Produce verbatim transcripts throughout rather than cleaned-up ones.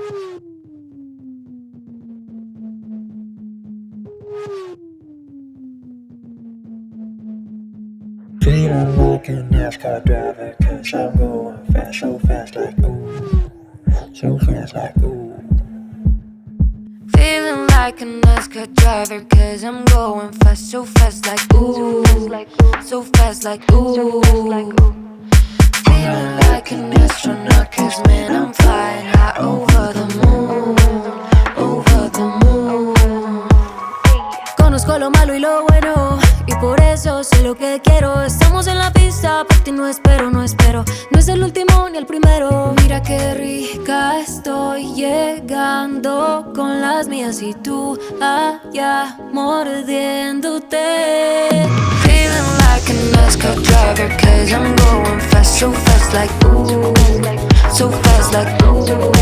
Feeling like a NASCAR driver, cause I'm going fast, so fast like ooh, so fast like ooh. Feeling like a NASCAR driver, cause I'm going fast, so fast like ooh, so fast like ooh. Feeling like an astronaut, cause man I'm flying high over the moon, over the moon. Conozco lo malo y lo bueno, y por eso sé lo que quiero. Estamos en la pista, por ti no espero, no espero. No es el último ni el primero. Mira qué rica estoy llegando con las mías y tú allá mordiéndote. Feeling like a NASCAR driver, cause I'm going fast, so fast like ooh, so fast like ooh.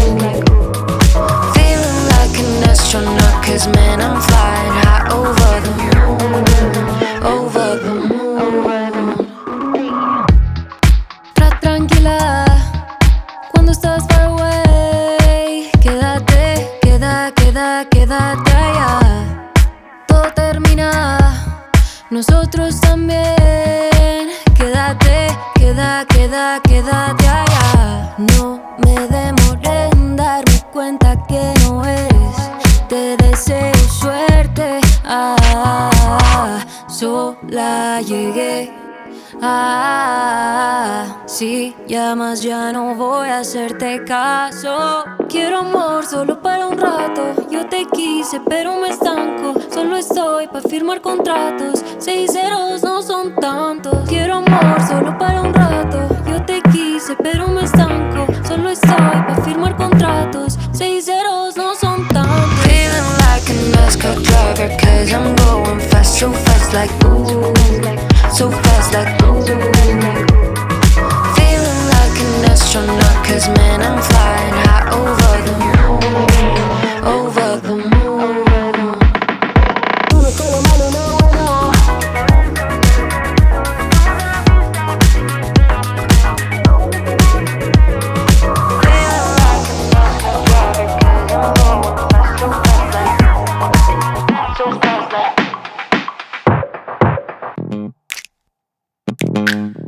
Feeling like an astronaut, cause man I'm flying high over the moon, over the moon. Tra tranquila, cuando estás far away, quédate, queda, queda, quédate allá. Todo termina, nosotros también. Quédate, queda, queda, quédate allá. No me demoré en darme cuenta que no eres. Te deseo suerte. Ah, sola llegué. Ah, si llamas ya no voy a hacerte caso. Quiero amor solo para un rato. Yo te quise pero me estanco. Solo estoy pa' firmar contratos. Seis ceros no son tantos. Quiero amor solo para un rato. Yo te quise pero me estanco. Solo estoy pa' firmar contratos. Seis ceros no son tantos. Feeling like a NASCAR driver, cause I'm going fast, so fast like ooh, so fast like ooh. Feeling like an astronaut, cause man I'm flying high over the moon, over the moon. Thank you.